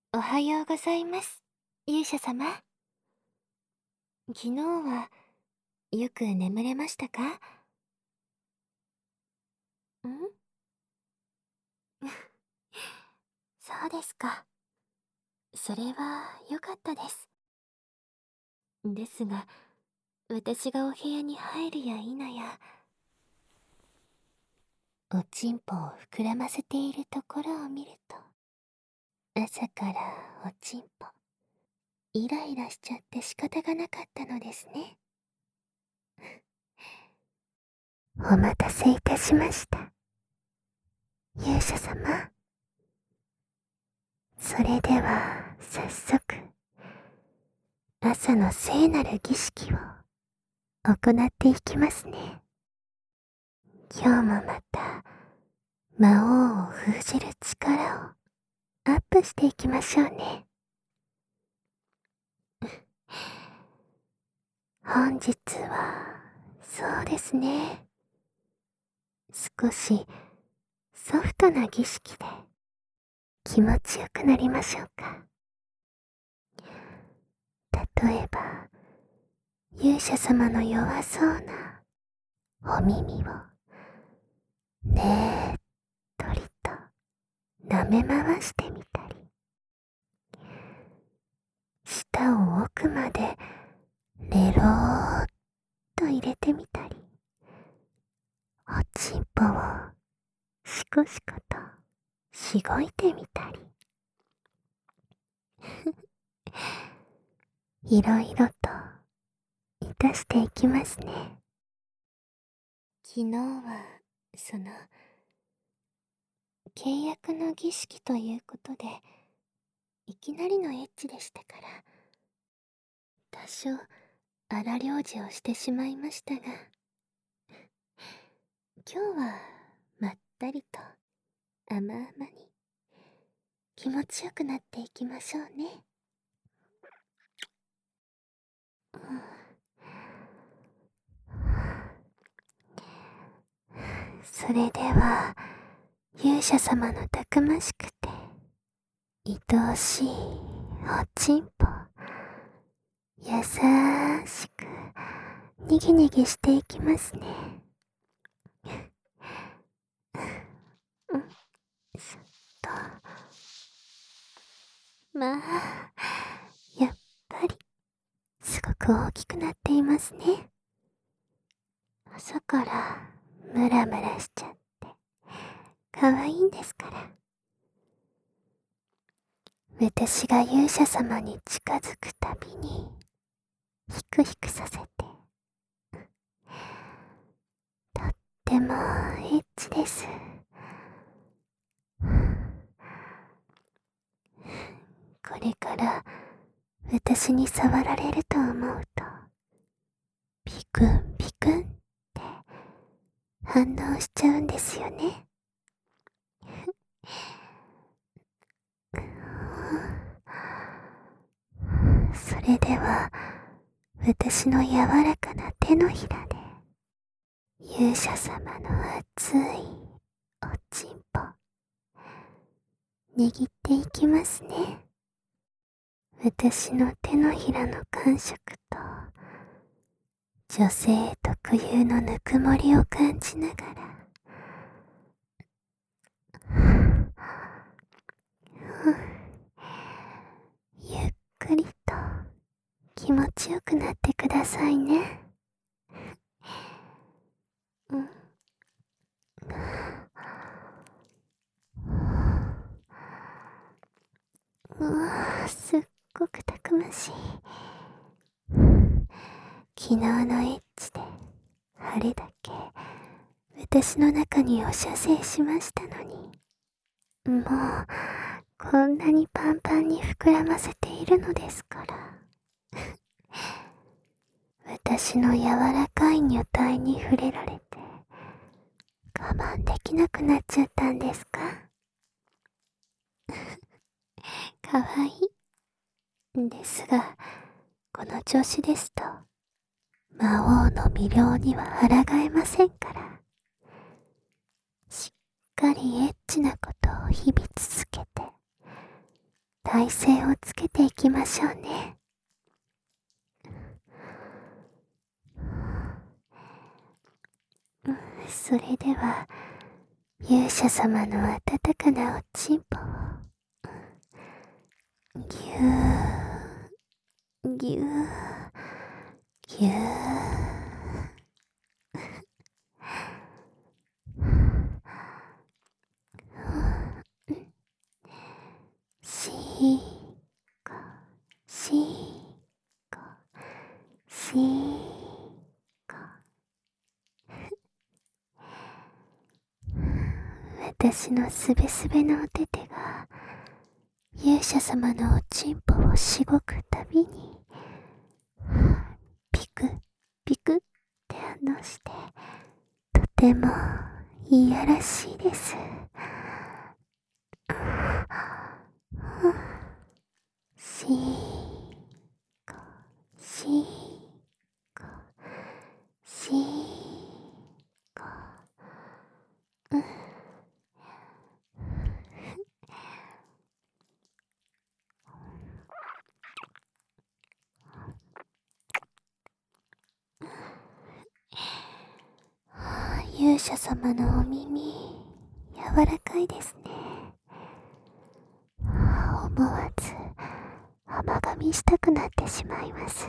おはようございます、勇者様。昨日はよく眠れましたか？んそうですか。それは良かったです。ですが、私がお部屋に入るや否や、おちんぽを膨らませているところを見ると、朝からおちんぽ、イライラしちゃって仕方がなかったのですね。お待たせいたしました、勇者様。それでは早速、朝の聖なる儀式を行っていきますね。今日もまた魔王を封じる力をアップしていきましょうね。本日はそうですね、少しソフトな儀式で気持ちよくなりましょうか。例えば勇者様の弱そうなお耳をねっとりと舐め回してみたり、舌を奥までレローっと入れてみたり、おちんぽをしこしことしごいてみたりいろいろといたしていきますね。昨日は契約の儀式ということでいきなりのエッチでしたから、多少荒療治をしてしまいましたが、今日はまったりと甘々に気持ちよくなっていきましょうね。それでは勇者様のたくましくて愛おしいおちんぽ、優しくにぎにぎしていきますね。そっと。まあ、やっぱりすごく大きくなっていますね。朝からムラムラしちゃって可愛いんですから。私が勇者様に近づくたびにヒクヒクさせて、とってもエッチです。これから私に触られると思うとピクンピクンって反応しちゃうんですよね。それでは私の柔らかな手のひらで勇者様の熱いおちんぽ握っていきますね。私の手のひらの感触と女性特有のぬくもりを感じながら、ゆっくりと気持ちよくなってくださいね。うわぁ、すっごくたくましい。昨日のエッチであれだけ私の中にお射精しましたのに、もうこんなにパンパンに膨らませているのですから。私の柔らかい女体に触れられて我慢できなくなっちゃったんですか？かわいいですが、この調子ですと魔王の魅了には抗えませんから、しっかりエッチなことを日々続けて、 体勢をつけていきましょうね。それでは勇者様の温かなおちんぽをぎゅーぎゅーぎゅーしーこしーこしーこ私のすべすべのお手手が勇者様のおちんぽをしごくたびにピクピクって反応してとてもいやらしいです。しーこしーこしーこ勇者様のお耳柔らかいですね。思わず甘噛みしたくなってしまいます。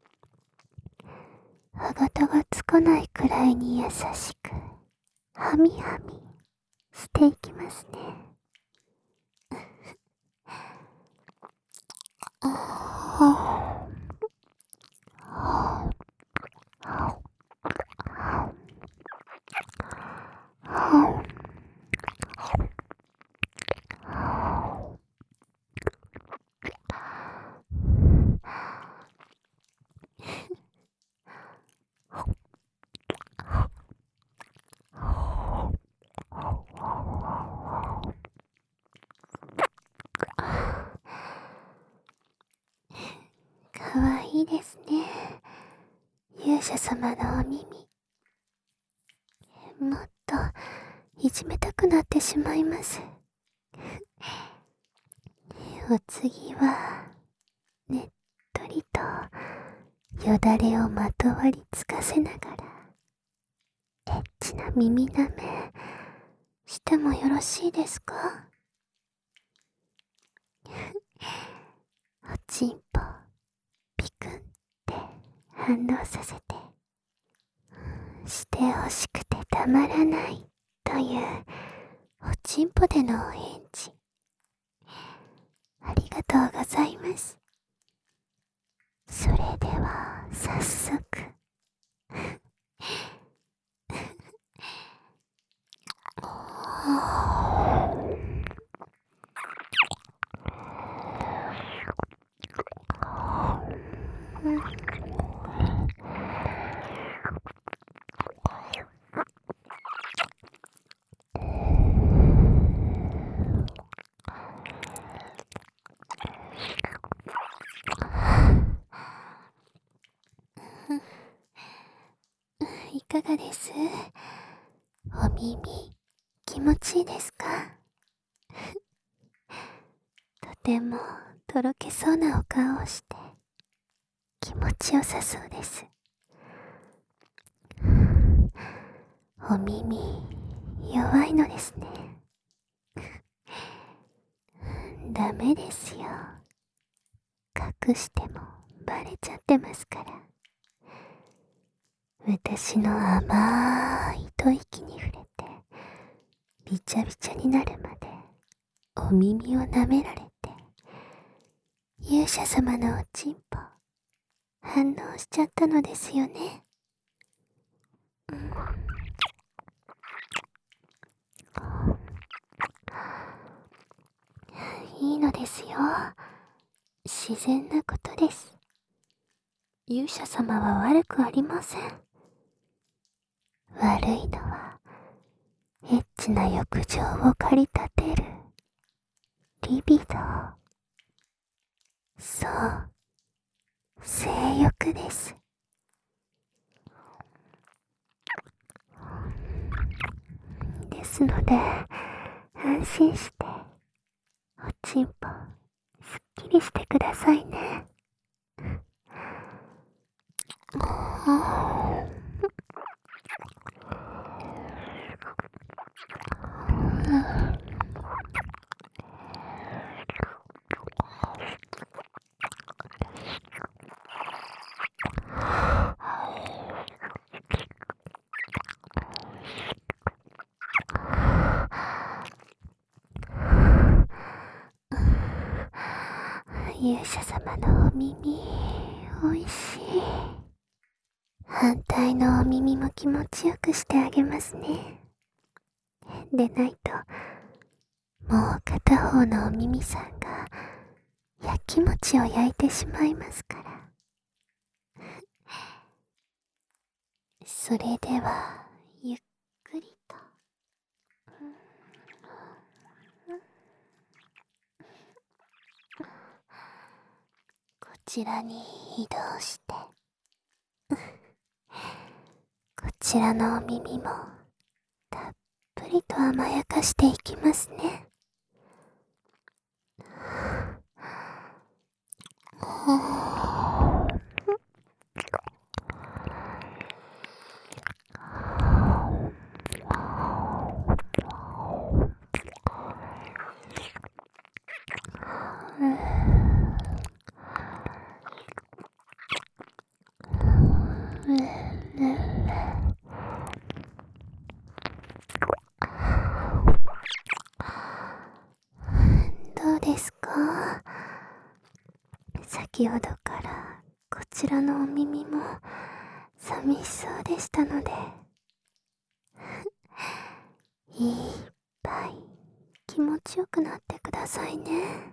歯型がつかないくらいに優しくはみはみしていきますね。かわいいですね、勇者様のお耳。もっといじめたくなってしまいます。お次はねっとりとよだれをまとわりつかせながらエッチな耳なめしてもよろしいですか？おちんぽピクンって反応させてしてほしくてたまらないというおちんぽでのお返事、ありがとうございます。それでは早速いかがです？お耳気持ちいいですか？とてもとろけそうなお顔をして気持ちよさそうです。お耳弱いのですね。ダメですよ、隠してもバレちゃってますから。私の甘い吐息に触れてびちゃびちゃになるまでお耳を舐められて、勇者様のおちんぽ反応しちゃったのですよね。いいのですよ、自然なことです。勇者様は悪くありません。悪いのはエッチな欲情を駆り立てるリビドー。そう、性欲です。ですので安心しておちんぽぎしてくださいね。勇者様のお耳、おいしい。反対のお耳も気持ちよくしてあげますね。でないと、もう片方のお耳さんが焼き餅を焼いてしまいますから。それではゆっくりと。こちらに移動して、こちらのお耳もたっぷりと甘やかしていきますね。どうですか？先ほどからこちらのお耳も寂しそうでしたのでいっぱい気持ちよくなってくださいね。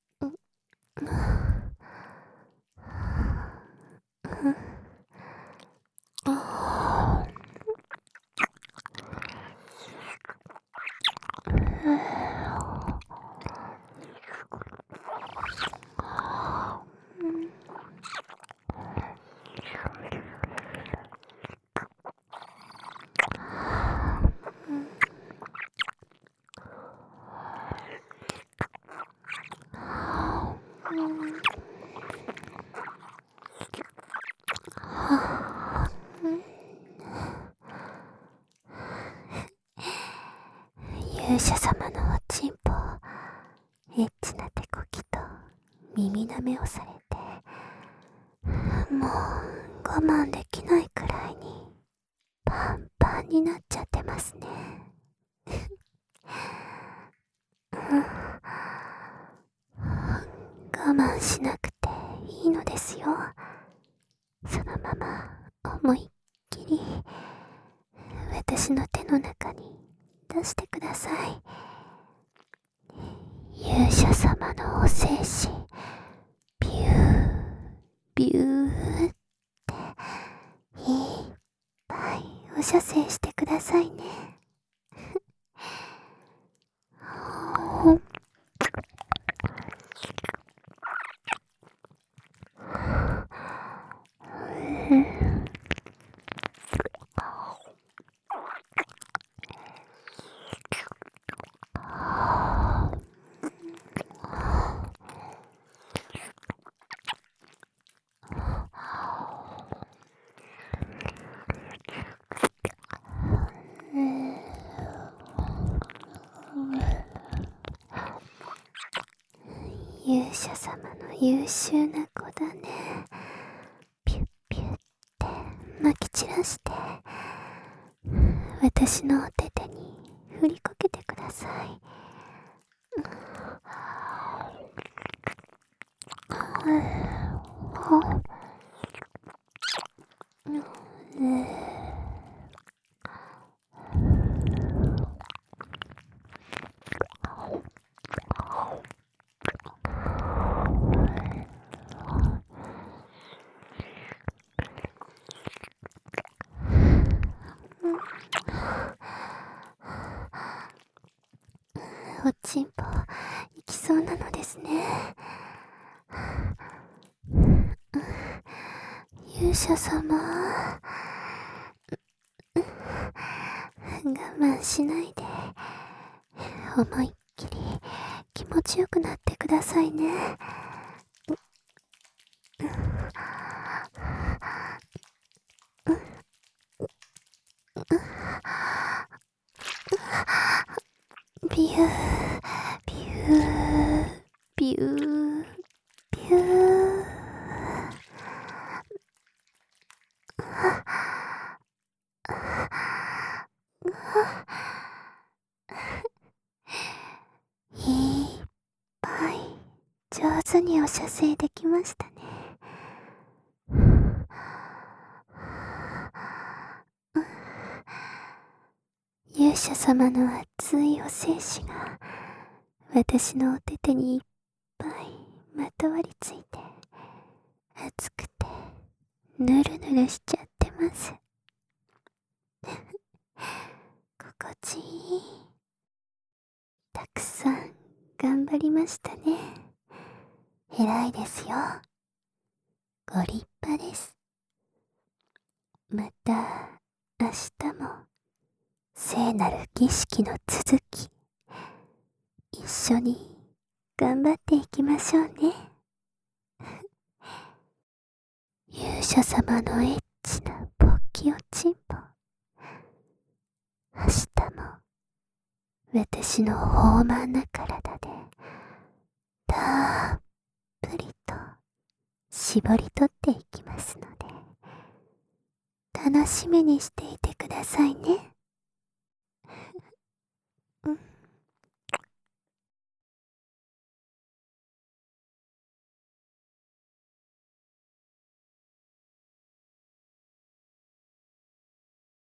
勇者様のおちんぽをエッチな手こきと耳舐めをされて、もう我慢できないくらいにパンパンになっちゃってますね。我慢しなくていいのですよ。そのまま思いっきり私の手の中に出してください。勇者様のお精子ビュービューっていっぱいお射精してくださいね。勇者様の優秀な子だね。ピュッピュッって撒き散らして私のお手手に振りかけてください。おちんぽいきそうなのですね。勇者様、我慢しないで思いっきり気持ちよくなってくださいね。 射精できましたね。勇者様の熱いお精子が私のお手手にいっぱいまとわりついて、熱くてぬるぬるしちゃってます。心地いい。たくさん頑張りましたね。偉いですよ。ご立派です。また明日も聖なる儀式の続き、一緒に頑張っていきましょうね。勇者様のエッチなポッキオチンポ、明日も私の豊満な体でたっぷりと絞り取っていきますので、楽しみにしていてくださいね。